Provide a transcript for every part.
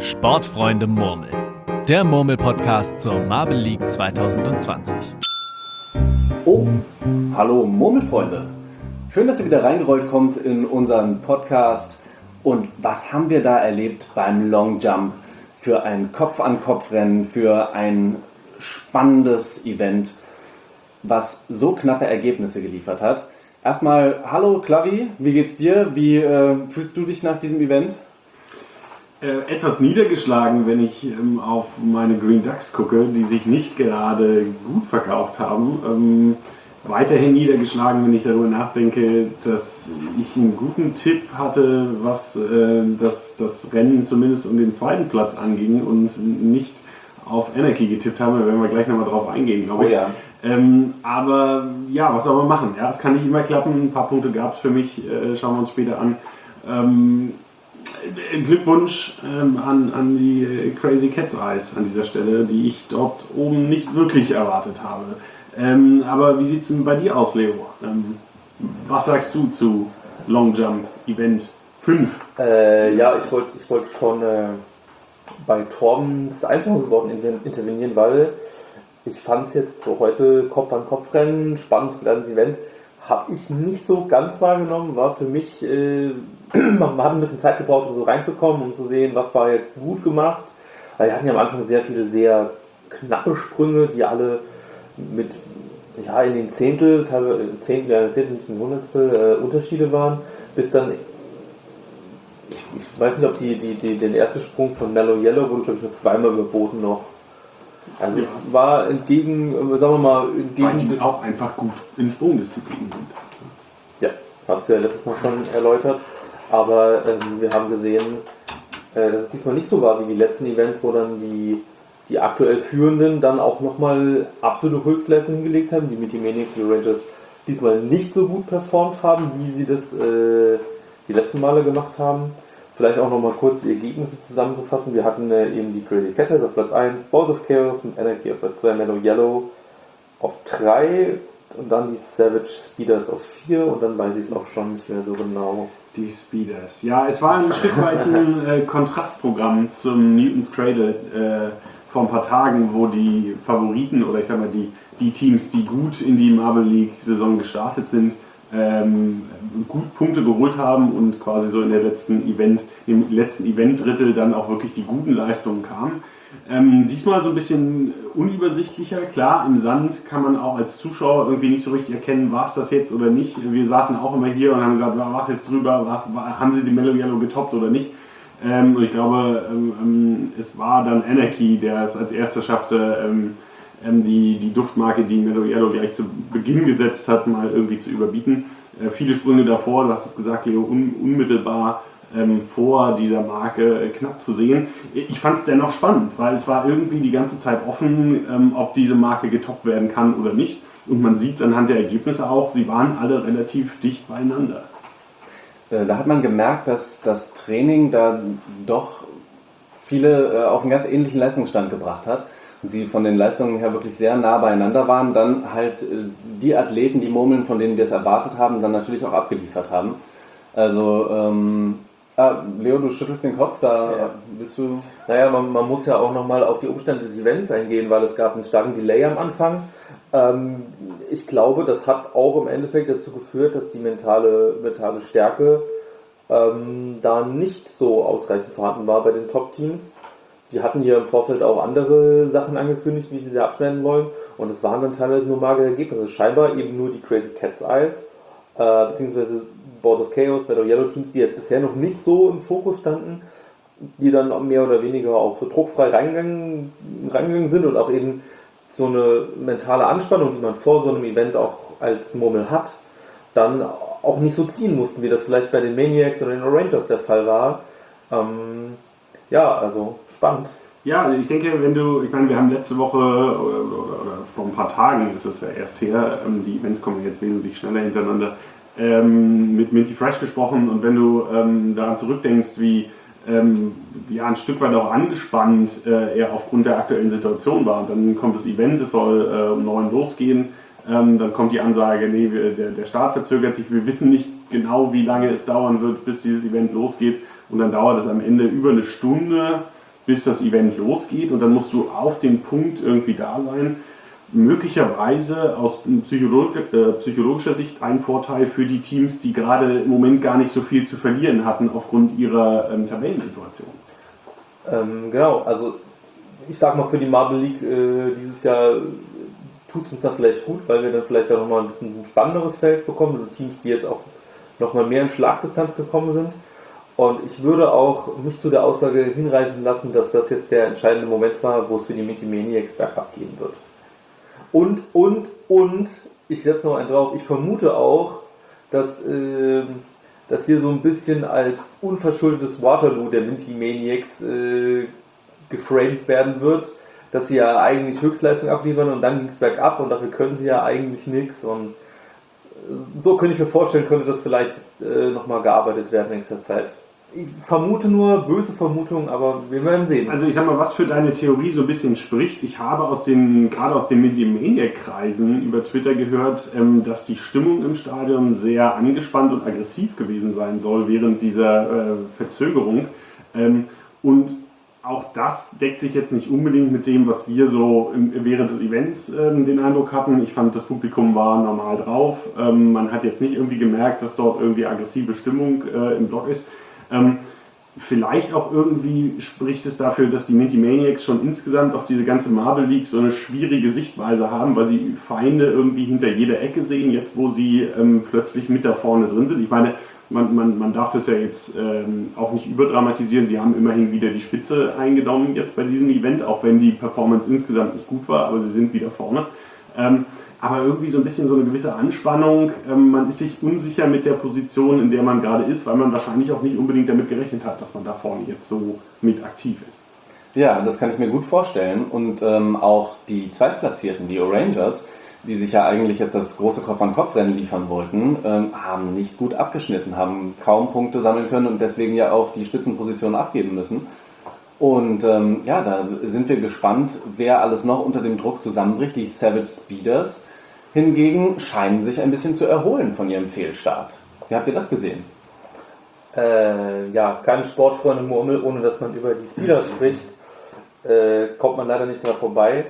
Sportfreunde Murmeln, der Murmel-Podcast zur Marble League 2020. Oh, hallo Murmelfreunde. Schön, dass ihr wieder reingerollt kommt in unseren Podcast. Und was haben wir da erlebt beim Long Jump für ein Kopf-an-Kopf-Rennen, für ein spannendes Event, was so knappe Ergebnisse geliefert hat. Erstmal, hallo Clavi, wie geht's dir? Wie fühlst du dich nach diesem Event? Etwas niedergeschlagen, wenn ich auf meine Green Ducks gucke, die sich nicht gerade gut verkauft haben. Weiterhin niedergeschlagen, wenn ich darüber nachdenke, dass ich einen guten Tipp hatte, was das Rennen zumindest um den zweiten Platz anging und nicht auf Anarchy getippt habe. Da werden wir gleich nochmal drauf eingehen, glaube ich. Oh ja. Aber ja, was soll man machen? Ja, es kann nicht immer klappen. Ein paar Punkte gab es für mich. Schauen wir uns später an. Glückwunsch an die Crazy Cat's Eyes an dieser Stelle, die ich dort oben nicht wirklich erwartet habe. Aber wie sieht es denn bei dir aus, Leo? Was sagst du zu Long Jump Event 5? Ja, ich wollte schon bei Torbens Einführungsworten intervenieren, weil ich fand es jetzt so heute Kopf-an-Kopf-Rennen, spannendes kleines Event, habe ich nicht so ganz wahrgenommen, war für mich, man hat ein bisschen Zeit gebraucht, um so reinzukommen, um zu sehen, was war jetzt gut gemacht. Weil wir hatten ja am Anfang sehr viele sehr knappe Sprünge, die alle mit, ja, in den Zehntel, nicht ein Hundertstel Unterschiede waren, bis dann, ich weiß nicht, ob den ersten Sprung von Mellow Yellow wurde, glaube ich, nur zweimal überboten noch. Also ja. Es war weil die auch einfach gut in Sprungdisziplinen sind. Ja, hast du ja letztes Mal schon erläutert. Aber wir haben gesehen, dass es diesmal nicht so war wie die letzten Events, wo dann die aktuell Führenden dann auch nochmal absolute Höchstleistungen hingelegt haben, die mit den Maniacs, die Rangers diesmal nicht so gut performt haben, wie sie das die letzten Male gemacht haben. Vielleicht auch nochmal kurz die Ergebnisse zusammenzufassen. Wir hatten eben die Crazy Cat's Eyes auf Platz 1, Balls of Chaos mit Anarchy auf Platz 2, Mellow Yellow auf 3 und dann die Savage Speeders auf 4 und dann weiß ich es auch schon nicht mehr so genau. Die Speeders. Ja, es war ein Stück weit ein Kontrastprogramm zum Newton's Cradle vor ein paar Tagen, wo die Favoriten oder ich sag mal die Teams, die gut in die Marble League Saison gestartet sind, gut Punkte geholt haben und quasi so im letzten Event-Drittel dann auch wirklich die guten Leistungen kamen. Diesmal so ein bisschen unübersichtlicher. Klar, im Sand kann man auch als Zuschauer irgendwie nicht so richtig erkennen, war es das jetzt oder nicht. Wir saßen auch immer hier und haben gesagt, war es jetzt drüber, haben sie die Mellow Yellow getoppt oder nicht. Und ich glaube, es war dann Anarchy, der es als erster schaffte, die Duftmarke, die Mellow Yellow gleich zu Beginn gesetzt hat, mal irgendwie zu überbieten. Viele Sprünge davor, du hast es gesagt, Leo, unmittelbar vor dieser Marke knapp zu sehen. Ich fand es dennoch spannend, weil es war irgendwie die ganze Zeit offen, ob diese Marke getoppt werden kann oder nicht. Und man sieht es anhand der Ergebnisse auch, sie waren alle relativ dicht beieinander. Da hat man gemerkt, dass das Training da doch viele auf einen ganz ähnlichen Leistungsstand gebracht hat. Und sie von den Leistungen her wirklich sehr nah beieinander waren, dann halt die Athleten, die Murmeln, von denen wir es erwartet haben, dann natürlich auch abgeliefert haben. Also, Leo, du schüttelst den Kopf, da ja. Willst du... Naja, man muss ja auch nochmal auf die Umstände des Events eingehen, weil es gab einen starken Delay am Anfang. Ich glaube, das hat auch im Endeffekt dazu geführt, dass die mentale Stärke da nicht so ausreichend vorhanden war bei den Top-Teams. Die hatten hier im Vorfeld auch andere Sachen angekündigt, wie sie da abschneiden wollen. Und es waren dann teilweise nur magere Ergebnisse. Scheinbar eben nur die Crazy Cat's Eyes, beziehungsweise Balls of Chaos, Mellow Yellow Teams, die jetzt bisher noch nicht so im Fokus standen, die dann mehr oder weniger auch so druckfrei reingegangen sind und auch eben so eine mentale Anspannung, die man vor so einem Event auch als Murmel hat, dann auch nicht so ziehen mussten, wie das vielleicht bei den Maniacs oder den Rangers der Fall war. Ja, also spannend. Ja, ich denke, wir haben letzte Woche oder vor ein paar Tagen, ist es ja erst her, die Events kommen jetzt wesentlich schneller hintereinander, mit Minty Fresh gesprochen und wenn du daran zurückdenkst, wie ein Stück weit auch angespannt er aufgrund der aktuellen Situation war, dann kommt das Event, es soll um 9 losgehen, dann kommt die Ansage, nee, der Start verzögert sich, wir wissen nicht genau, wie lange es dauern wird, bis dieses Event losgeht und dann dauert es am Ende über eine Stunde bis das Event losgeht und dann musst du auf den Punkt irgendwie da sein. Möglicherweise aus psychologischer Sicht ein Vorteil für die Teams, die gerade im Moment gar nicht so viel zu verlieren hatten aufgrund ihrer Tabellensituation. Genau, also ich sag mal, für die Marble League dieses Jahr tut es uns da vielleicht gut, weil wir dann vielleicht auch nochmal ein bisschen ein spannenderes Feld bekommen, also Teams, die jetzt auch nochmal mehr in Schlagdistanz gekommen sind. Und ich würde auch mich zu der Aussage hinreißen lassen, dass das jetzt der entscheidende Moment war, wo es für die Minty Maniacs bergab gehen wird. Und, ich setze noch einen drauf, ich vermute auch, dass hier so ein bisschen als unverschuldetes Waterloo der Minty Maniacs geframed werden wird, dass sie ja eigentlich Höchstleistung abliefern und dann ging es bergab und dafür können sie ja eigentlich nichts. Und so könnte ich mir vorstellen, könnte das vielleicht jetzt nochmal gearbeitet werden in nächster Zeit. Ich vermute nur, böse Vermutungen, aber wir werden sehen. Also ich sag mal, was für deine Theorie so ein bisschen spricht, ich habe gerade aus den Mediamaniac-Kreisen über Twitter gehört, dass die Stimmung im Stadion sehr angespannt und aggressiv gewesen sein soll während dieser Verzögerung. Und auch das deckt sich jetzt nicht unbedingt mit dem, was wir so während des Events den Eindruck hatten. Ich fand, das Publikum war normal drauf. Man hat jetzt nicht irgendwie gemerkt, dass dort irgendwie aggressive Stimmung im Block ist. Vielleicht auch irgendwie spricht es dafür, dass die Minty Maniacs schon insgesamt auf diese ganze Marble League so eine schwierige Sichtweise haben, weil sie Feinde irgendwie hinter jeder Ecke sehen, jetzt wo sie plötzlich mit da vorne drin sind. Ich meine, man darf das ja jetzt auch nicht überdramatisieren. Sie haben immerhin wieder die Spitze eingenommen jetzt bei diesem Event, auch wenn die Performance insgesamt nicht gut war, aber sie sind wieder vorne. Aber irgendwie so ein bisschen so eine gewisse Anspannung. Man ist sich unsicher mit der Position, in der man gerade ist, weil man wahrscheinlich auch nicht unbedingt damit gerechnet hat, dass man da vorne jetzt so mit aktiv ist. Ja, das kann ich mir gut vorstellen. Und auch die Zweitplatzierten, die Orangers, die sich ja eigentlich jetzt das große Kopf-an-Kopf-Rennen liefern wollten, haben nicht gut abgeschnitten, haben kaum Punkte sammeln können und deswegen ja auch die Spitzenposition abgeben müssen. Und da sind wir gespannt, wer alles noch unter dem Druck zusammenbricht. Die Savage Speeders hingegen scheinen sich ein bisschen zu erholen von ihrem Fehlstart. Wie habt ihr das gesehen? Keine Sportfreunde Murmel, ohne dass man über die Speeders spricht, kommt man leider nicht dran vorbei.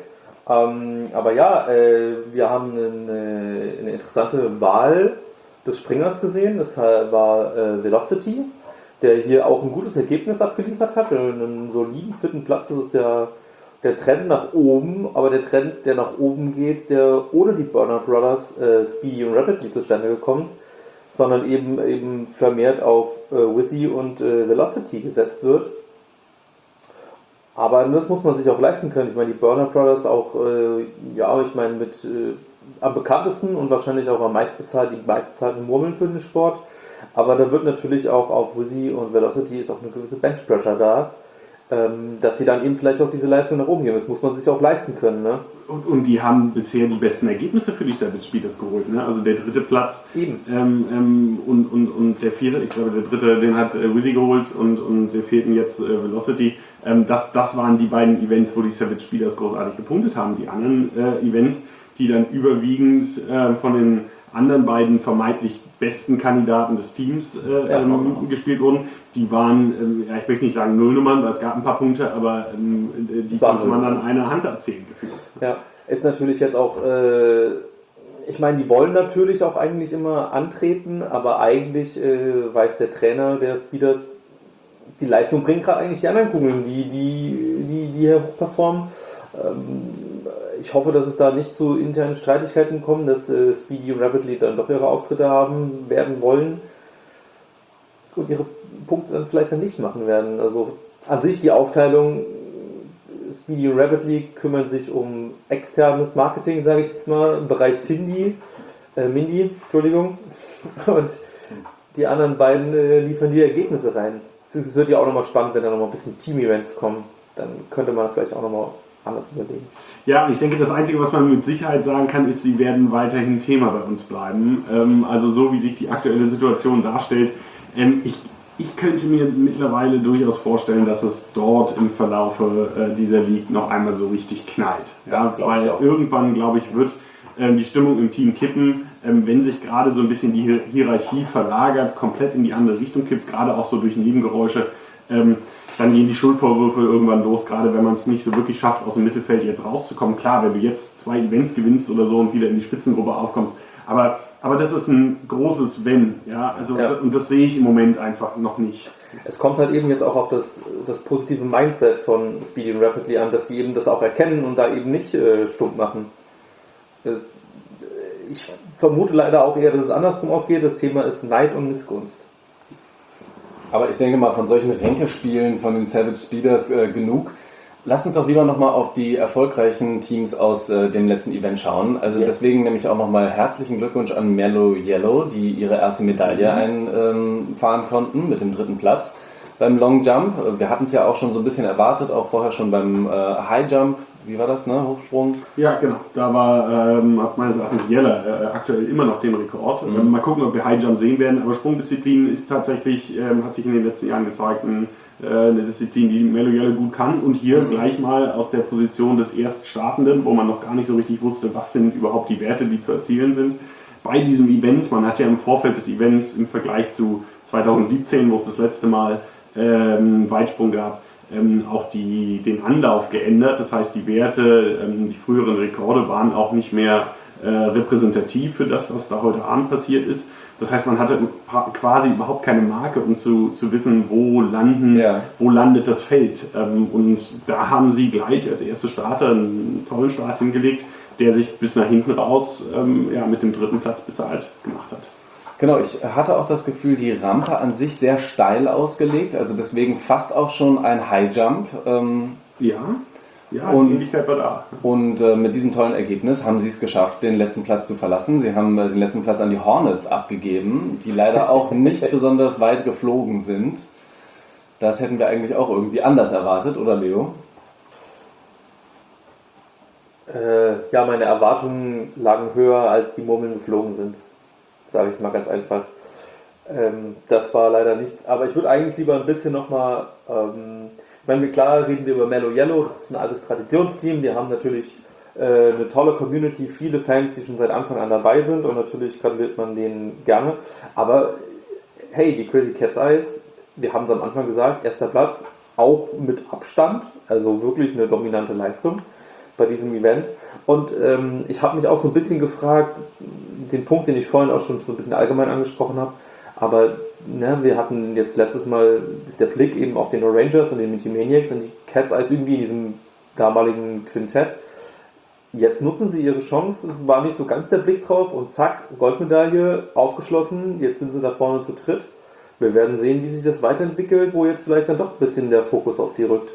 Wir haben eine interessante Wahl des Springers gesehen. Das war Velocity, der hier auch ein gutes Ergebnis abgeliefert hat. Einen soliden, vierten Platz. Das ist ja der Trend nach oben, aber der Trend, der nach oben geht, der ohne die Burner Brothers Speedy und Rapidly zustande gekommen, sondern eben vermehrt auf Wizzy und Velocity gesetzt wird. Aber das muss man sich auch leisten können. Ich meine, die Burner Brothers auch, am bekanntesten und wahrscheinlich auch die meistbezahlten Murmeln für den Sport. Aber da wird natürlich auch auf Wizzy und Velocity ist auch eine gewisse Bench Pressure da, dass sie dann eben vielleicht auch diese Leistung nach oben geben. Das muss man sich auch leisten können. Ne? Und die haben bisher die besten Ergebnisse für die Savage Speeders geholt. Ne? Also der dritte Platz und der vierte, ich glaube der dritte, den hat Wizzy geholt und der vierten jetzt Velocity. Das waren die beiden Events, wo die Savage Speeders großartig gepunktet haben. Die anderen Events, die dann überwiegend von den anderen beiden vermeintlich besten Kandidaten des Teams gespielt wurden, die waren, ich möchte nicht sagen Nullnummern, weil es gab ein paar Punkte, aber die konnte man an einer Hand abzählen gefühlt. Ja, ist natürlich jetzt auch, ich meine, die wollen natürlich auch eigentlich immer antreten, aber eigentlich weiß der Trainer der Speeders, die Leistung bringt gerade eigentlich die anderen Kugeln, die hier performen. Ich hoffe, dass es da nicht zu internen Streitigkeiten kommt, dass Speedy und Rapidly dann doch ihre Auftritte haben werden wollen und ihre Punkte dann vielleicht dann nicht machen werden. Also an sich die Aufteilung, Speedy und Rapidly kümmern sich um externes Marketing, sage ich jetzt mal, im Bereich Mindy, und die anderen beiden liefern die Ergebnisse rein. Es wird ja auch nochmal spannend, wenn da nochmal ein bisschen Team-Events kommen, dann könnte man vielleicht auch nochmal anders überlegen. Ja, ich denke, das Einzige, was man mit Sicherheit sagen kann, ist, sie werden weiterhin Thema bei uns bleiben. Also so wie sich die aktuelle Situation darstellt. Ich könnte mir mittlerweile durchaus vorstellen, dass es dort im Verlaufe dieser League noch einmal so richtig knallt. Ja, weil irgendwann, glaube ich, wird die Stimmung im Team kippen, wenn sich gerade so ein bisschen die Hierarchie verlagert, komplett in die andere Richtung kippt, gerade auch so durch Nebengeräusche. dann gehen die Schuldvorwürfe irgendwann los, gerade wenn man es nicht so wirklich schafft, aus dem Mittelfeld jetzt rauszukommen. Klar, wenn du jetzt 2 Events gewinnst oder so und wieder in die Spitzengruppe aufkommst, aber das ist ein großes Wenn, ja, also und das sehe ich im Moment einfach noch nicht. Es kommt halt eben jetzt auch auf das positive Mindset von Speedy und Rapidly an, dass sie eben das auch erkennen und da eben nicht stumpf machen. Ich vermute leider auch eher, dass es andersrum ausgeht. Das Thema ist Neid und Missgunst. Aber ich denke mal, von solchen Ränkespielen von den Savage Speeders genug. Lasst uns doch lieber nochmal auf die erfolgreichen Teams aus dem letzten Event schauen. Also deswegen nämlich auch nochmal herzlichen Glückwunsch an Mellow Yellow, die ihre erste Medaille einfahren konnten mit dem 3. Platz beim Long Jump. Wir hatten es ja auch schon so ein bisschen erwartet, auch vorher schon beim High Jump. Wie war das, ne? Hochsprung? Ja, genau. Da hat meines Erachtens Jeller aktuell immer noch den Rekord. Mal gucken, ob wir High Jump sehen werden. Aber Sprungdisziplin ist tatsächlich, hat sich in den letzten Jahren gezeigt, eine Disziplin, die Mellow Yellow gut kann. Und hier gleich mal aus der Position des Erststartenden, wo man noch gar nicht so richtig wusste, was sind überhaupt die Werte, die zu erzielen sind. Bei diesem Event, man hat ja im Vorfeld des Events im Vergleich zu 2017, wo es das letzte Mal Weitsprung gab, auch den Anlauf geändert. Das heißt, die Werte, die früheren Rekorde waren auch nicht mehr repräsentativ für das, was da heute Abend passiert ist. Das heißt, man hatte quasi überhaupt keine Marke, um zu wissen, wo landet das Feld. Und da haben sie gleich als erste Starter einen tollen Start hingelegt, der sich bis nach hinten raus mit dem 3. Platz bezahlt gemacht hat. Genau, ich hatte auch das Gefühl, die Rampe an sich sehr steil ausgelegt, also deswegen fast auch schon ein High Jump. Die Ähnlichkeit war da. Und mit diesem tollen Ergebnis haben sie es geschafft, den letzten Platz zu verlassen. Sie haben den letzten Platz an die Hornets abgegeben, die leider auch nicht besonders weit geflogen sind. Das hätten wir eigentlich auch irgendwie anders erwartet, oder Leo? Meine Erwartungen lagen höher, als die Murmeln geflogen sind. Sage ich mal ganz einfach. Das war leider nichts. Aber ich würde eigentlich lieber ein bisschen nochmal, klar reden wir über Mellow Yellow, das ist ein altes Traditionsteam, die haben natürlich eine tolle Community, viele Fans, die schon seit Anfang an dabei sind und natürlich gratuliert man denen gerne. Aber hey, die Crazy Cat's Eyes, wir haben es am Anfang gesagt, 1. Platz, auch mit Abstand, also wirklich eine dominante Leistung bei diesem Event. Und ich habe mich auch so ein bisschen gefragt, den Punkt, den ich vorhin auch schon so ein bisschen allgemein angesprochen habe, aber wir hatten jetzt letztes Mal ist der Blick eben auf den Orangers und den Minty Maniacs und die Cat's Eyes irgendwie in diesem damaligen Quintett. Jetzt nutzen sie ihre Chance, es war nicht so ganz der Blick drauf und zack, Goldmedaille, aufgeschlossen, jetzt sind sie da vorne zu dritt. Wir werden sehen, wie sich das weiterentwickelt, wo jetzt vielleicht dann doch ein bisschen der Fokus auf sie rückt.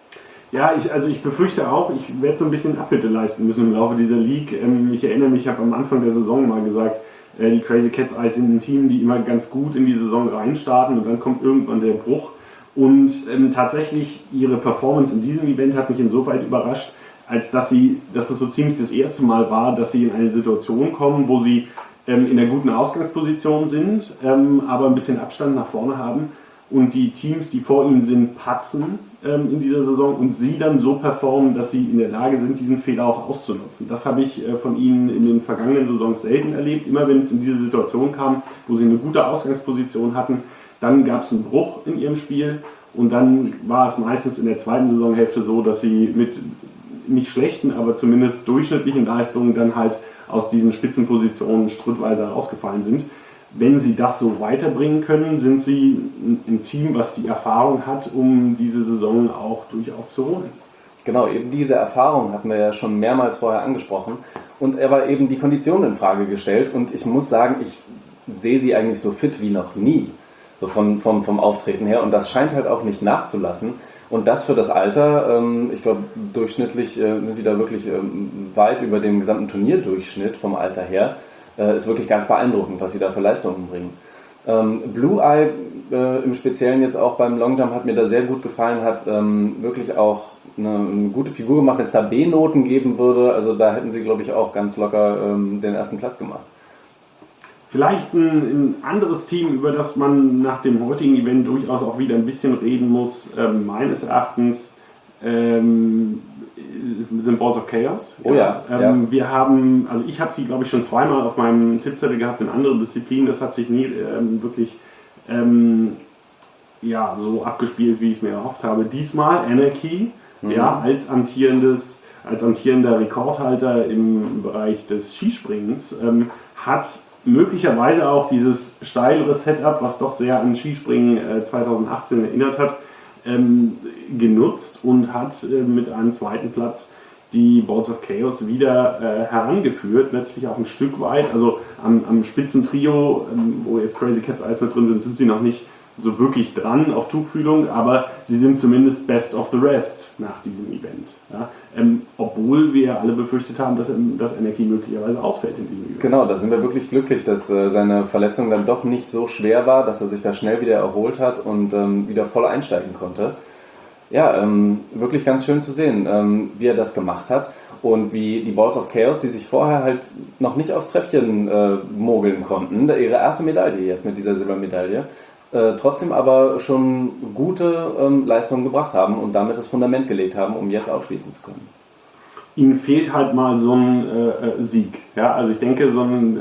Ja, ich befürchte auch, ich werde so ein bisschen Abbitte leisten müssen im Laufe dieser League. Ich erinnere mich, ich habe am Anfang der Saison mal gesagt, die Crazy Cat's Eyes sind ein Team, die immer ganz gut in die Saison reinstarten und dann kommt irgendwann der Bruch. Und tatsächlich ihre Performance in diesem Event hat mich insoweit überrascht, als dass es so ziemlich das erste Mal war, dass sie in eine Situation kommen, wo sie in einer guten Ausgangsposition sind, aber ein bisschen Abstand nach vorne haben und die Teams, die vor ihnen sind, patzen in dieser Saison und sie dann so performen, dass sie in der Lage sind, diesen Fehler auch auszunutzen. Das habe ich von ihnen in den vergangenen Saisons selten erlebt. Immer wenn es in diese Situation kam, wo sie eine gute Ausgangsposition hatten, dann gab es einen Bruch in ihrem Spiel und dann war es meistens in der zweiten Saisonhälfte so, dass sie mit nicht schlechten, aber zumindest durchschnittlichen Leistungen dann halt aus diesen Spitzenpositionen schrittweise herausgefallen sind. Wenn sie das so weiterbringen können, sind sie ein Team, was die Erfahrung hat, um diese Saison auch durchaus zu holen. Genau, eben diese Erfahrung hatten wir ja schon mehrmals vorher angesprochen und er war eben die Konditionen in Frage gestellt und ich muss sagen, ich sehe sie eigentlich so fit wie noch nie, so vom Auftreten her und das scheint halt auch nicht nachzulassen und das für das Alter, ich glaube durchschnittlich sind sie da wirklich weit über dem gesamten Turnierdurchschnitt vom Alter her. Ist wirklich ganz beeindruckend, was sie da für Leistungen bringen. Blue Eye im Speziellen jetzt auch beim Longjump hat mir da sehr gut gefallen, hat wirklich auch eine gute Figur gemacht, wenn es da B-Noten geben würde, also da hätten sie glaube ich auch ganz locker den ersten Platz gemacht. Vielleicht ein anderes Team, über das man nach dem heutigen Event durchaus auch wieder ein bisschen reden muss, meines Erachtens, sind Balls of Chaos. Oh ja. Wir haben, also ich habe sie glaube ich schon zweimal auf meinem Tippzettel gehabt in anderen Disziplinen, das hat sich nie wirklich ja, so abgespielt, wie ich es mir erhofft habe. Diesmal Anarchy, ja, als amtierender Rekordhalter im Bereich des Skispringens, hat möglicherweise auch dieses steilere Setup, was doch sehr an Skispringen 2018 erinnert hat, genutzt und hat mit einem zweiten Platz die Balls of Chaos wieder herangeführt, letztlich auch ein Stück weit. Also am Spitzentrio, wo jetzt Crazy Cat's Eyes mit drin sind sie noch nicht so wirklich dran auf Tuchfühlung, aber sie sind zumindest best of the rest nach diesem Event. Ja? Obwohl wir alle befürchtet haben, dass Anarchy möglicherweise ausfällt in diesem Event. Genau, da sind wir wirklich glücklich, dass seine Verletzung dann doch nicht so schwer war, dass er sich da schnell wieder erholt hat und wieder voll einsteigen konnte. Ja, wirklich ganz schön zu sehen, wie er das gemacht hat und wie die Balls of Chaos, die sich vorher halt noch nicht aufs Treppchen mogeln konnten, ihre erste Medaille jetzt mit dieser Silbermedaille, trotzdem aber schon gute Leistungen gebracht haben und damit das Fundament gelegt haben, um jetzt aufschließen zu können. Ihnen fehlt halt mal so ein Sieg. Ja? Also ich denke, so ein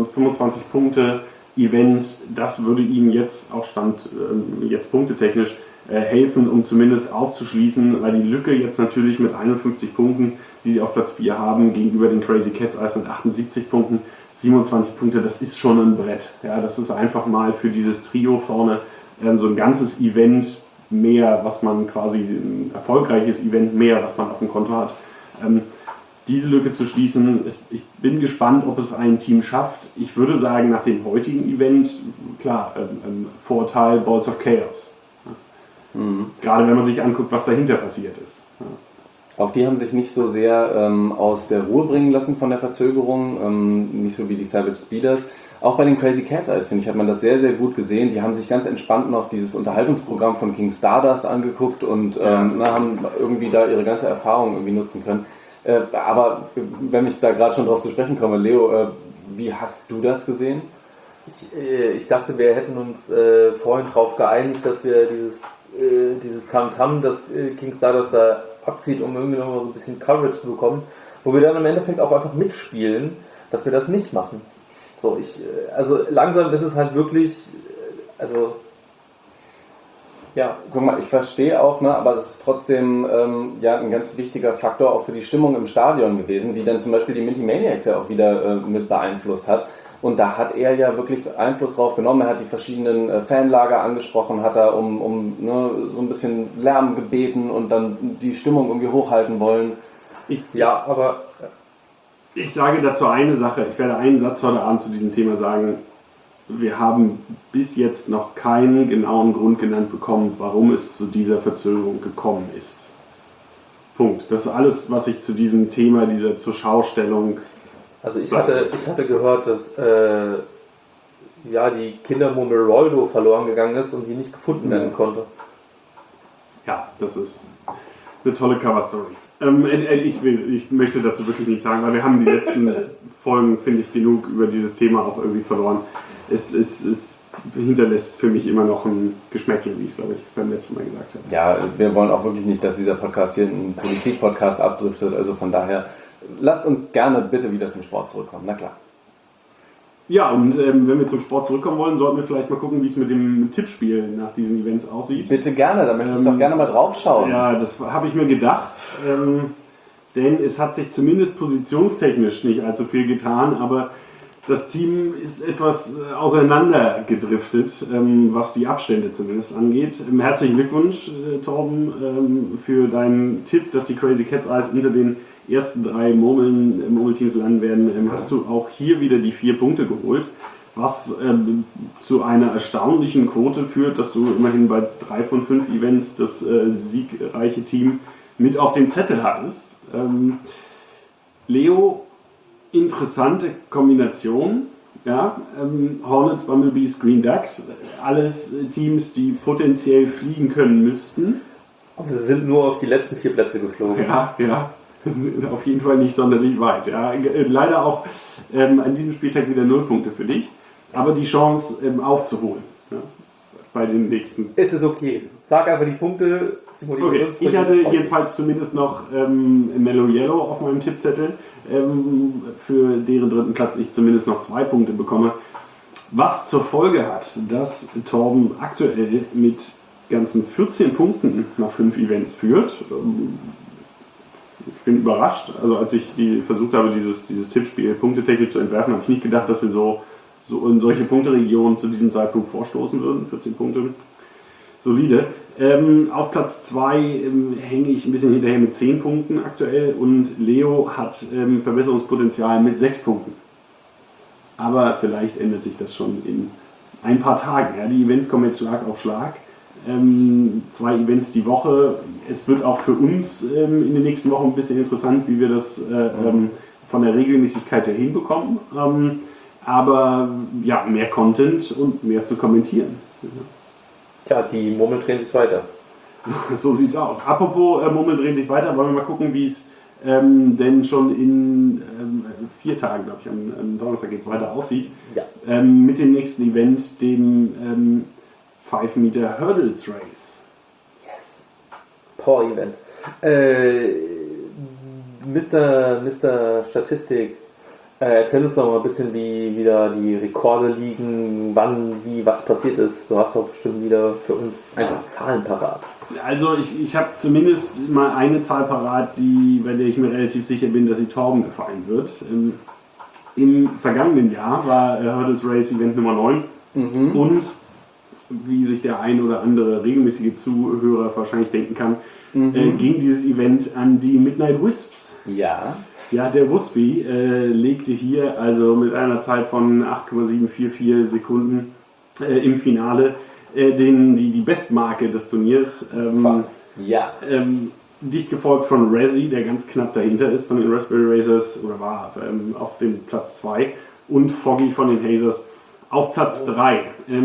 25-Punkte-Event, das würde Ihnen jetzt auch jetzt punktetechnisch helfen, um zumindest aufzuschließen, weil die Lücke jetzt natürlich mit 51 Punkten, die Sie auf Platz 4 haben, gegenüber den Crazy Cat's Eyes mit 78 Punkten, 27 Punkte, das ist schon ein Brett. Ja, das ist einfach mal für dieses Trio vorne so ein ganzes Event mehr, was man quasi, ein erfolgreiches Event mehr, was man auf dem Konto hat. Diese Lücke zu schließen, ich bin gespannt, ob es ein Team schafft. Ich würde sagen, nach dem heutigen Event, klar, Vorteil Balls of Chaos. Ja. Gerade wenn man sich anguckt, was dahinter passiert ist. Ja. Auch die haben sich nicht so sehr aus der Ruhe bringen lassen von der Verzögerung, nicht so wie die Savage Speeders. Auch bei den Crazy Cat's Eyes, finde ich, hat man das sehr, sehr gut gesehen. Die haben sich ganz entspannt noch dieses Unterhaltungsprogramm von King Stardust angeguckt und haben irgendwie da ihre ganze Erfahrung irgendwie nutzen können. Aber wenn ich da gerade schon drauf zu sprechen komme, Leo, wie hast du das gesehen? Ich dachte, wir hätten uns vorhin darauf geeinigt, dass wir dieses Tamtam, das King Stardust da abzieht, um irgendwie noch mal so ein bisschen Coverage zu bekommen, wo wir dann im Endeffekt auch einfach mitspielen, dass wir das nicht machen. So, also langsam ist es halt wirklich, ja. Guck mal, ich verstehe auch, ne, aber das ist trotzdem ein ganz wichtiger Faktor auch für die Stimmung im Stadion gewesen, die dann zum Beispiel die Minty Maniacs ja auch wieder mit beeinflusst hat. Und da hat er ja wirklich Einfluss drauf genommen. Er hat die verschiedenen Fanlager angesprochen, hat da um so ein bisschen Lärm gebeten und dann die Stimmung irgendwie hochhalten wollen. Ich sage dazu eine Sache. Ich werde einen Satz heute Abend zu diesem Thema sagen. Wir haben bis jetzt noch keinen genauen Grund genannt bekommen, warum es zu dieser Verzögerung gekommen ist. Punkt. Das ist alles, was ich zu diesem Thema, dieser Zurschaustellung. Also ich hatte gehört, dass die Kindermurmel Roldo verloren gegangen ist und sie nicht gefunden werden konnte. Ja, das ist eine tolle Cover-Story. Ich möchte dazu wirklich nichts sagen, weil wir haben die letzten Folgen, finde ich, genug über dieses Thema auch irgendwie verloren. Es hinterlässt für mich immer noch ein Geschmäckchen, wie ich es, glaube ich, beim letzten Mal gesagt habe. Ja, wir wollen auch wirklich nicht, dass dieser Podcast hier ein Politik-Podcast abdriftet, also von daher lasst uns gerne bitte wieder zum Sport zurückkommen, na klar. Ja, und wenn wir zum Sport zurückkommen wollen, sollten wir vielleicht mal gucken, wie es mit dem Tippspiel nach diesen Events aussieht. Bitte gerne, da möchte ich doch gerne mal drauf schauen. Ja, das habe ich mir gedacht, denn es hat sich zumindest positionstechnisch nicht allzu viel getan, aber das Team ist etwas auseinandergedriftet, was die Abstände zumindest angeht. Herzlichen Glückwunsch, Torben, für deinen Tipp, dass die Crazy Cat's Eyes unter den ersten 3 Murmelteams landen werden. Hast du auch hier wieder die 4 Punkte geholt, was zu einer erstaunlichen Quote führt, dass du immerhin bei 3 von 5 Events das siegreiche Team mit auf dem Zettel hattest. Leo, interessante Kombination. Ja, Hornets, Bumblebees, Green Ducks, alles Teams, die potenziell fliegen können müssten. Aber sie sind nur auf die letzten 4 Plätze geflogen. Ja, auf jeden Fall nicht sonderlich weit. Ja. Leider auch an diesem Spieltag wieder 0 Punkte für dich, aber die Chance aufzuholen, ja, bei den nächsten. Es ist okay. Sag einfach die Punkte. Okay. Ich hatte jedenfalls zumindest noch Mellow Yellow auf meinem Tippzettel, für deren 3. Platz ich zumindest noch 2 Punkte bekomme. Was zur Folge hat, dass Torben aktuell mit ganzen 14 Punkten nach 5 Events führt. Ich bin überrascht. Also als ich versucht habe, dieses Tippspiel Punktetechnik zu entwerfen, habe ich nicht gedacht, dass wir so in solche Punkteregionen zu diesem Zeitpunkt vorstoßen würden. 14 Punkte, solide. Auf Platz 2 hänge ich ein bisschen hinterher mit 10 Punkten aktuell und Leo hat Verbesserungspotenzial mit 6 Punkten. Aber vielleicht ändert sich das schon in ein paar Tagen. Ja, die Events kommen jetzt Schlag auf Schlag. 2 Events die Woche. Es wird auch für uns in den nächsten Wochen ein bisschen interessant, wie wir das von der Regelmäßigkeit her hinbekommen. Aber ja, mehr Content und mehr zu kommentieren. Ja, die Murmeln drehen sich weiter. So sieht's aus. Apropos Murmeln drehen sich weiter, wollen wir mal gucken, wie es denn schon in 4 Tagen, glaube ich, am Donnerstag geht es weiter aussieht. Ja. Mit dem nächsten Event, dem 5 Meter Hurdles Race. Yes. Power-Event. Mr. Statistik, erzähl uns doch mal ein bisschen, wie da die Rekorde liegen, wann, wie, was passiert ist. Du hast doch bestimmt wieder für uns einfach Zahlen parat. Also ich habe zumindest mal eine Zahl parat, bei der ich mir relativ sicher bin, dass sie Torben gefallen wird. Im vergangenen Jahr war Hurdles Race Event Nummer 9 und wie sich der ein oder andere regelmäßige Zuhörer wahrscheinlich denken kann, ging dieses Event an die Midnight Wisps. Ja. Ja, der Wuspy legte hier also mit einer Zeit von 8,744 Sekunden im Finale die Bestmarke des Turniers. Ja. Dicht gefolgt von Razzie, der ganz knapp dahinter ist von den Raspberry Racers, oder war auf dem Platz 2, und Foggy von den Hazers auf Platz 3.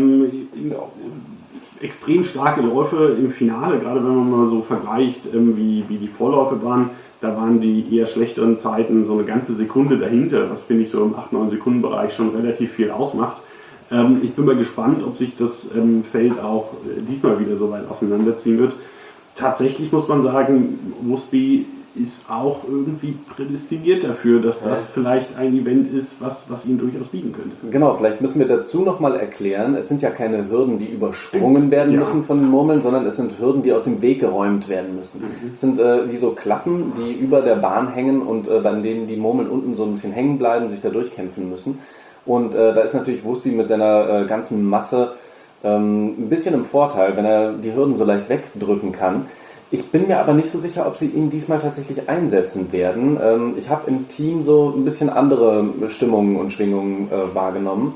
Extrem starke Läufe im Finale, gerade wenn man mal so vergleicht, wie die Vorläufe waren. Da waren die eher schlechteren Zeiten so eine ganze Sekunde dahinter, was finde ich so im 8-9 Sekunden Bereich schon relativ viel ausmacht. Ich bin mal gespannt, ob sich das Feld auch diesmal wieder so weit auseinanderziehen wird. Tatsächlich muss man sagen, Wuspy ist auch irgendwie prädestiniert dafür, dass das vielleicht ein Event ist, was ihm durchaus liegen könnte. Genau, vielleicht müssen wir dazu nochmal erklären, es sind ja keine Hürden, die übersprungen werden müssen von den Murmeln, sondern es sind Hürden, die aus dem Weg geräumt werden müssen. Es sind wie so Klappen, die über der Bahn hängen und bei denen die Murmeln unten so ein bisschen hängen bleiben, sich da durchkämpfen müssen. Und da ist natürlich Wuspy mit seiner ganzen Masse ein bisschen im Vorteil, wenn er die Hürden so leicht wegdrücken kann. Ich bin mir aber nicht so sicher, ob sie ihn diesmal tatsächlich einsetzen werden. Ich habe im Team so ein bisschen andere Stimmungen und Schwingungen wahrgenommen.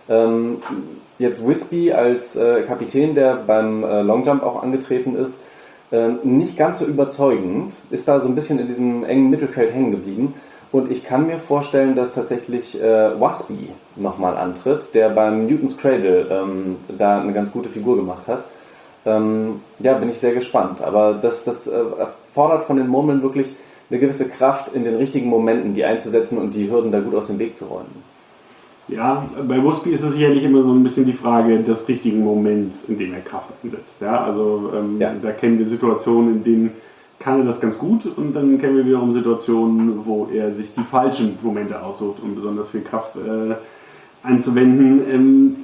Jetzt Wuspy als Kapitän, der beim Longjump auch angetreten ist, nicht ganz so überzeugend, ist da so ein bisschen in diesem engen Mittelfeld hängen geblieben. Und ich kann mir vorstellen, dass tatsächlich Wuspy nochmal antritt, der beim Newton's Cradle da eine ganz gute Figur gemacht hat. Ja, bin ich sehr gespannt. Aber das fordert von den Murmeln wirklich eine gewisse Kraft in den richtigen Momenten, die einzusetzen und die Hürden da gut aus dem Weg zu räumen. Ja, bei Wuspy ist es sicherlich immer so ein bisschen die Frage des richtigen Moments, in dem er Kraft einsetzt. Ja, also da kennen wir Situationen, in denen kann er das ganz gut, und dann kennen wir wiederum Situationen, wo er sich die falschen Momente aussucht, um besonders viel Kraft einzuwenden.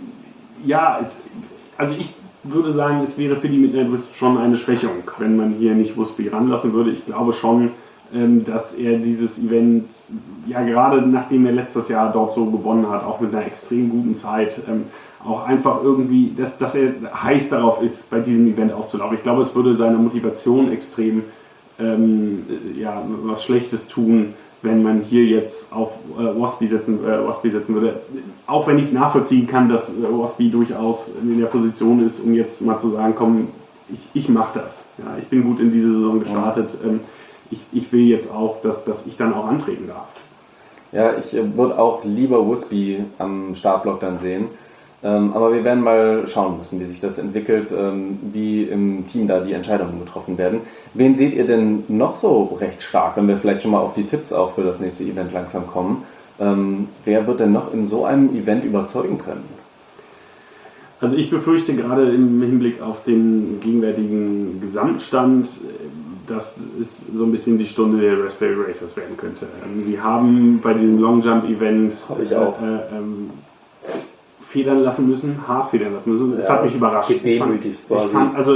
Also ich würde sagen, es wäre für die Midnight Wisps schon eine Schwächung, wenn man hier nicht Wuspy ranlassen würde. Ich glaube schon, dass er dieses Event, ja gerade nachdem er letztes Jahr dort so gewonnen hat, auch mit einer extrem guten Zeit, auch einfach irgendwie, dass er heiß darauf ist, bei diesem Event aufzulaufen. Ich glaube, es würde seiner Motivation extrem was Schlechtes tun, wenn man hier jetzt auf Wuspy setzen würde. Auch wenn ich nachvollziehen kann, dass Wuspy durchaus in der Position ist, um jetzt mal zu sagen, komm, ich mache das. Ja, ich bin gut in diese Saison gestartet. Ich will jetzt auch, dass ich dann auch antreten darf. Ja, ich würde auch lieber Wuspy am Startblock dann sehen. Aber wir werden mal schauen müssen, wie sich das entwickelt, wie im Team da die Entscheidungen getroffen werden. Wen seht ihr denn noch so recht stark, wenn wir vielleicht schon mal auf die Tipps auch für das nächste Event langsam kommen? Wer wird denn noch in so einem Event überzeugen können? Also ich befürchte gerade im Hinblick auf den gegenwärtigen Gesamtstand, dass es so ein bisschen die Stunde der Raspberry Racers werden könnte. Sie haben bei diesem Long Jump Event federn lassen müssen, hart federn lassen müssen. Das hat mich überrascht. Gedemütigt quasi.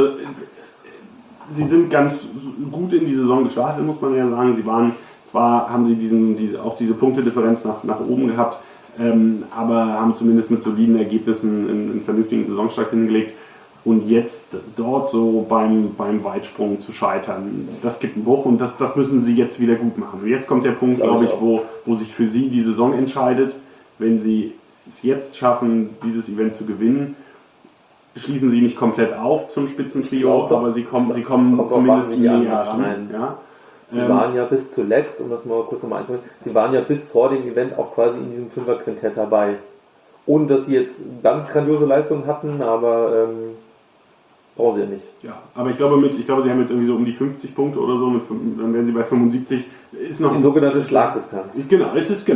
Sie sind ganz gut in die Saison gestartet, muss man ja sagen. Haben sie diese Punktedifferenz nach oben gehabt, aber haben zumindest mit soliden Ergebnissen einen vernünftigen Saisonstart hingelegt. Und jetzt dort so beim Weitsprung zu scheitern, das gibt einen Bruch und das müssen sie jetzt wieder gut machen. Und jetzt kommt der Punkt, glaube ich, wo sich für sie die Saison entscheidet. Wenn sie es jetzt schaffen, dieses Event zu gewinnen, schließen sie nicht komplett auf zum Spitzentrio, aber sie kommen zumindest näher ran. Ja? Sie waren ja bis zuletzt, um das mal kurz nochmal einzuholen, sie waren ja bis vor dem Event auch quasi in diesem Fünfer-Quintett dabei. Ohne dass sie jetzt ganz grandiose Leistungen hatten, aber brauchen sie ja nicht. Ja, aber ich glaube, sie haben jetzt irgendwie so um die 50 Punkte oder so, dann werden sie bei 75. Ist noch die sogenannte Schlagdistanz. Genau,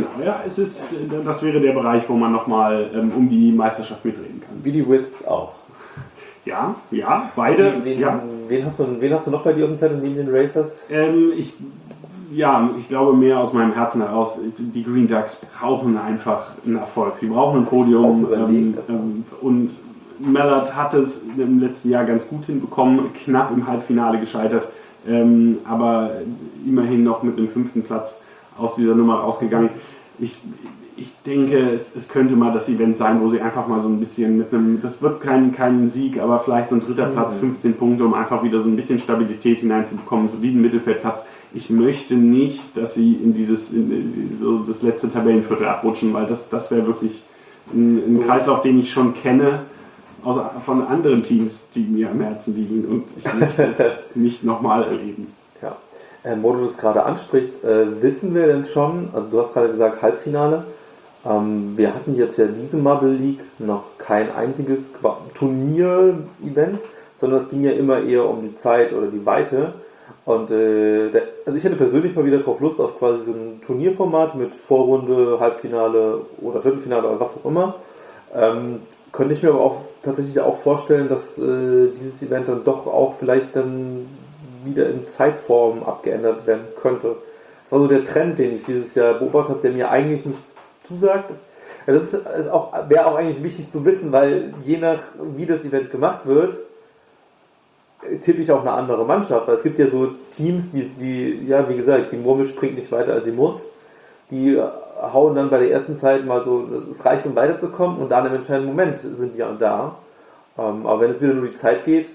das wäre der Bereich, wo man nochmal um die Meisterschaft mitreden kann. Wie die Wisps auch. Ja, beide. Wen hast du noch bei dir auf dem Zettel neben den Racers? Ich glaube mehr aus meinem Herzen heraus, die Green Ducks brauchen einfach einen Erfolg. Sie brauchen ein Podium und Mallard hat es im letzten Jahr ganz gut hinbekommen, knapp im Halbfinale gescheitert, aber immerhin noch mit dem 5. Platz aus dieser Nummer rausgegangen. Ich denke, es könnte mal das Event sein, wo sie einfach mal so ein bisschen das wird kein Sieg, aber vielleicht so ein 3. Platz, 15 Punkte, um einfach wieder so ein bisschen Stabilität hineinzubekommen, soliden Mittelfeldplatz. Ich möchte nicht, dass sie in so das letzte Tabellenviertel abrutschen, weil das wäre wirklich ein Kreislauf, den ich schon kenne, von anderen Teams, die mir am Herzen liegen, und ich möchte es nicht nochmal erleben. Ja. Wo du das gerade ansprichst, wissen wir denn schon, also du hast gerade gesagt Halbfinale, wir hatten jetzt ja diese Marble League noch kein einziges Turnier-Event, sondern es ging ja immer eher um die Zeit oder die Weite. Und also ich hätte persönlich mal wieder drauf Lust auf quasi so ein Turnierformat mit Vorrunde, Halbfinale oder Viertelfinale oder was auch immer. Könnte ich mir aber auch tatsächlich auch vorstellen, dass dieses Event dann doch auch vielleicht dann wieder in Zeitform abgeändert werden könnte. Das war so der Trend, den ich dieses Jahr beobachtet habe, der mir eigentlich nicht zusagt. Ja, das wäre auch eigentlich wichtig zu wissen, weil je nach wie das Event gemacht wird, tippe ich auch eine andere Mannschaft. Weil es gibt ja so Teams, die wie gesagt, die Murmel springt nicht weiter, als sie muss. Die hauen dann bei der ersten Zeit mal so, es reicht, um weiterzukommen, und dann im entscheidenden Moment sind die dann da. Aber wenn es wieder nur die Zeit geht,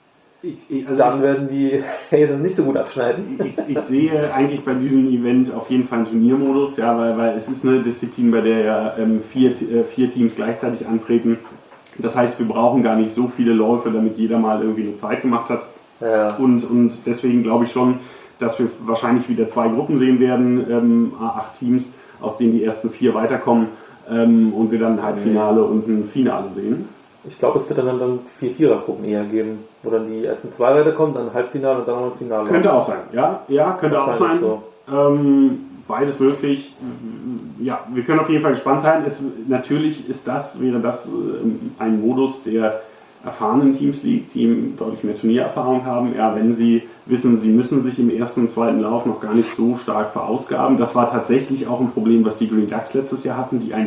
dann werden die Hazers nicht so gut abschneiden. Ich sehe eigentlich bei diesem Event auf jeden Fall einen Turniermodus, ja, weil es ist eine Disziplin, bei der ja vier Teams gleichzeitig antreten. Das heißt, wir brauchen gar nicht so viele Läufe, damit jeder mal irgendwie eine Zeit gemacht hat. Ja. Und deswegen glaube ich schon, dass wir wahrscheinlich wieder 2 Gruppen sehen werden, 8 Teams, aus denen die ersten 4 weiterkommen, und wir dann ein Halbfinale und ein Finale sehen. Ich glaube, es wird dann 4 Vierergruppen eher geben, wo dann die ersten 2 weiterkommen, dann ein Halbfinale und dann noch ein Finale. Könnte auch sein, ja, könnte auch sein. So. Beides möglich. Ja, wir können auf jeden Fall gespannt sein. Natürlich wäre das ein Modus, der erfahrenen Teams liegt, die deutlich mehr Turniererfahrung haben. Ja, wenn sie wissen, sie müssen sich im ersten und zweiten Lauf noch gar nicht so stark verausgaben. Das war tatsächlich auch ein Problem, was die Green Ducks letztes Jahr hatten, die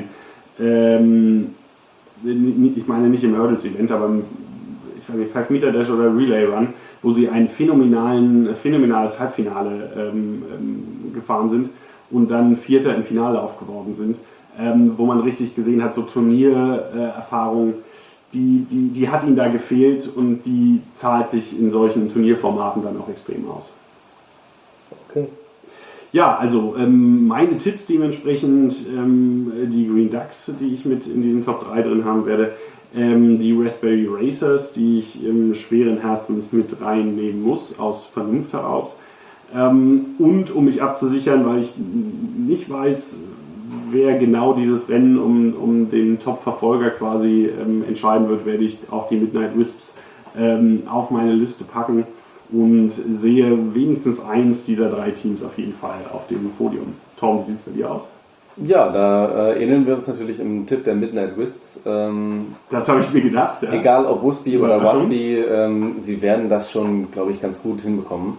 ich meine nicht im Hurdles-Event, aber im 5-Meter-Dash oder Relay-Run, wo sie ein phänomenales Halbfinale gefahren sind und dann Vierter im Finallauf geworden sind, wo man richtig gesehen hat, so Turniererfahrung, die hat ihnen da gefehlt, und die zahlt sich in solchen Turnierformaten dann auch extrem aus. Okay. Ja, also meine Tipps dementsprechend, die Green Ducks, die ich mit in diesen Top 3 drin haben werde, die Raspberry Racers, die ich schweren Herzens mit reinnehmen muss, aus Vernunft heraus, und um mich abzusichern, weil ich nicht weiß, wer genau dieses Rennen um den Top-Verfolger quasi entscheiden wird, werde ich auch die Midnight Wisps auf meine Liste packen und sehe wenigstens eins dieser 3 Teams auf jeden Fall auf dem Podium. Tom, wie sieht es bei dir aus? Ja, da ähneln wir uns natürlich im Tipp der Midnight Wisps. Das habe ich mir gedacht. Ja. Egal ob Wispy oder Waspy, sie werden das schon, glaube ich, ganz gut hinbekommen.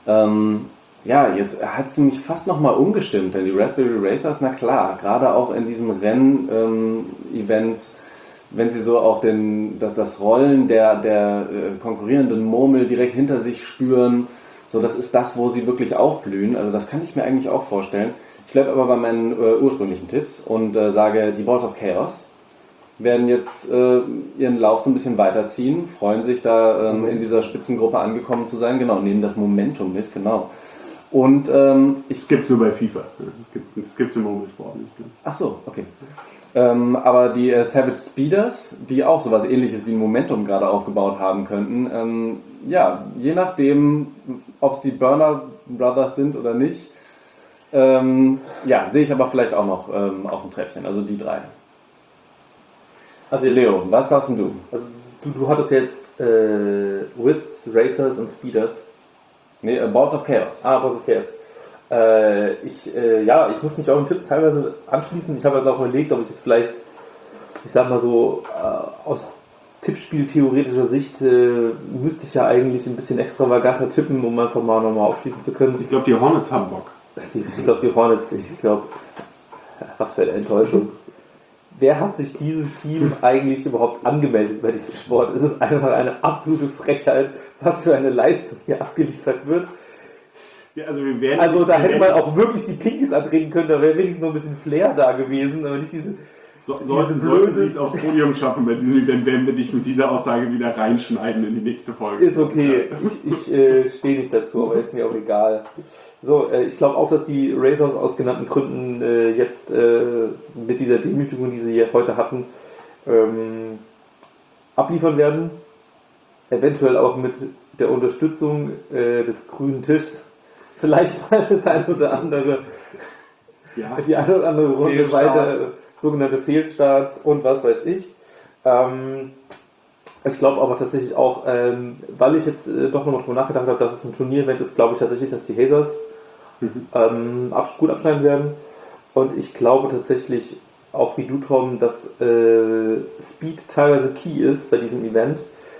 Jetzt hat es mich fast nochmal umgestimmt, denn die Raspberry Racers, na klar, gerade auch in diesen Rennen-Events wenn sie so auch das Rollen der konkurrierenden Murmel direkt hinter sich spüren. So, das ist das, wo sie wirklich aufblühen. Also das kann ich mir eigentlich auch vorstellen. Ich bleibe aber bei meinen ursprünglichen Tipps und sage, die Balls of Chaos werden jetzt ihren Lauf so ein bisschen weiterziehen, freuen sich da in dieser Spitzengruppe angekommen zu sein. Genau, nehmen das Momentum mit, genau. Und das gibt es nur bei FIFA. Das gibt es im Murmelsport nicht. Ne? Ach so, okay. Aber die Savage Speeders, die auch sowas ähnliches wie ein Momentum gerade aufgebaut haben könnten, ja, je nachdem, ob es die Burner Brothers sind oder nicht, ja, sehe ich aber vielleicht auch noch auf dem Treppchen, also die 3. Also Leo, was sagst du? Also du hattest jetzt Wisps, Racers und Speeders. Nee, Balls of Chaos. Balls of Chaos. Ich muss mich auch den Tipps teilweise anschließen. Ich habe also auch überlegt, ob ich jetzt vielleicht, ich sag mal so, aus Tippspiel-theoretischer Sicht müsste ich ja eigentlich ein bisschen extravaganter tippen, um einfach mal nochmal aufschließen zu können. Ich glaube, die Hornets haben Bock. Ich glaube, die Hornets, was für eine Enttäuschung. Wer hat sich dieses Team eigentlich überhaupt angemeldet bei diesem Sport? Es ist einfach eine absolute Frechheit, was für eine Leistung hier abgeliefert wird. Ja, also da hätte man auch wirklich die Pinkies antreten können, da wäre wenigstens noch ein bisschen Flair da gewesen, aber nicht diese... Sollten sie es aufs Podium schaffen bei diesem Event, werden wir dich mit dieser Aussage wieder reinschneiden in die nächste Folge. Ist okay, ich stehe nicht dazu, aber ist mir auch egal. So, ich glaube auch, dass die Racers aus genannten Gründen jetzt mit dieser Demütigung, die sie hier heute hatten, abliefern werden. Eventuell auch mit der Unterstützung des grünen Tischs. Vielleicht mal das eine oder andere, die eine oder andere Runde weiter, sogenannte Fehlstarts und was weiß ich. Ich glaube aber tatsächlich auch, weil ich jetzt doch nochmal drüber nachgedacht habe, dass es ein Turnier-Event ist, glaube ich tatsächlich, dass die Hazers gut abschneiden werden. Und ich glaube tatsächlich, auch wie du, Tom, dass Speed teilweise key ist bei diesem Event.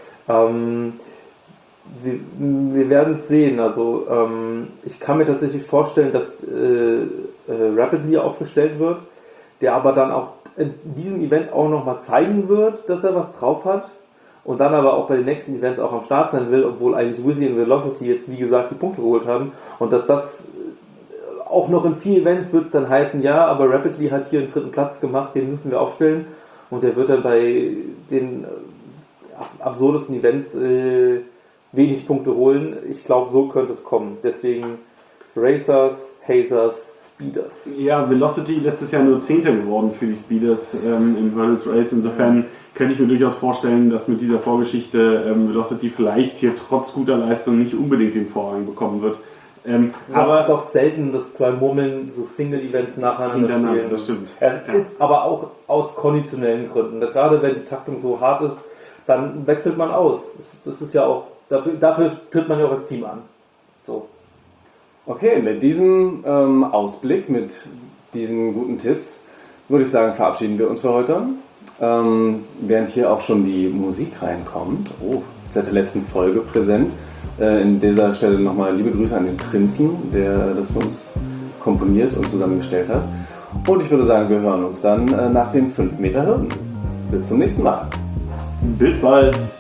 Wir werden es sehen. Also ich kann mir tatsächlich vorstellen, dass Rapidly aufgestellt wird, der aber dann auch in diesem Event auch nochmal zeigen wird, dass er was drauf hat und dann aber auch bei den nächsten Events auch am Start sein will, obwohl eigentlich Wizzy und Velocity jetzt, wie gesagt, die Punkte geholt haben und dass das auch noch in 4 Events wird es dann heißen, ja, aber Rapidly hat hier einen 3. Platz gemacht, den müssen wir aufstellen und der wird dann bei den absurdesten Events wenig Punkte holen. Ich glaube, so könnte es kommen. Deswegen Racers, Hazers, Speeders. Ja, Velocity letztes Jahr nur 10. geworden für die Speeders im Hurdles Race. Insofern könnte ich mir durchaus vorstellen, dass mit dieser Vorgeschichte Velocity vielleicht hier trotz guter Leistung nicht unbedingt den Vorrang bekommen wird. Aber es ist auch selten, dass 2 Murmeln so Single-Events nacheinander spielen. Das stimmt. Es ist aber auch aus konditionellen Gründen. Gerade wenn die Taktung so hart ist, dann wechselt man aus. Das ist ja auch, dafür tritt man ja auch als Team an. So. Okay, mit diesem Ausblick, mit diesen guten Tipps, würde ich sagen, verabschieden wir uns für heute. Während hier auch schon die Musik reinkommt, seit der letzten Folge präsent, in dieser Stelle nochmal liebe Grüße an den Prinzen, der das für uns komponiert und zusammengestellt hat. Und ich würde sagen, wir hören uns dann nach den 5 Meter Hürden. Bis zum nächsten Mal. Bis bald.